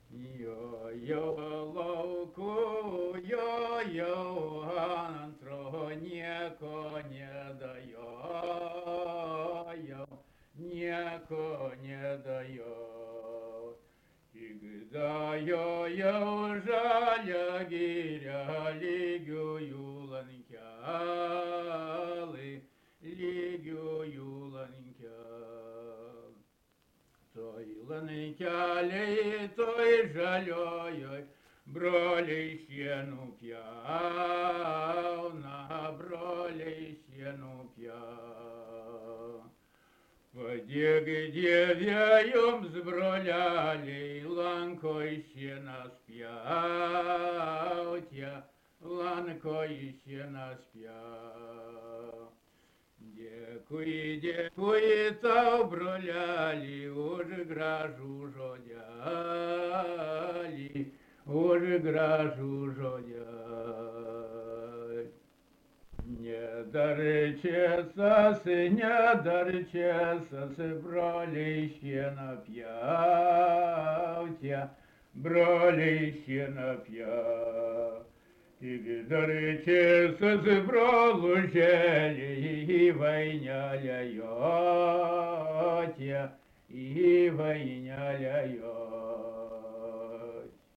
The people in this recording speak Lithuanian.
Jo lauku, jo antro nieko nedajo, nieko nedajo. Tik dajo jau žalia giria lygiųjų lankelį, lygiųjų lankelį. Toj lankeliai, toj žaliojoj, broliai šienų pjauna, broliai šienų pjauna. Padėk Dieve jums, broleliai, lankoj šienas pjauti, lankoj šienas pjauti. Dėkui, dėkui tau, broleli, už gražų žodelį, už gražų žodelį. Nedarčiasas, broliai šieną pjauti, broliai šieną pjauti. Tik darčiasas, brolužėliai, į vainelę joti, į vainelę joti.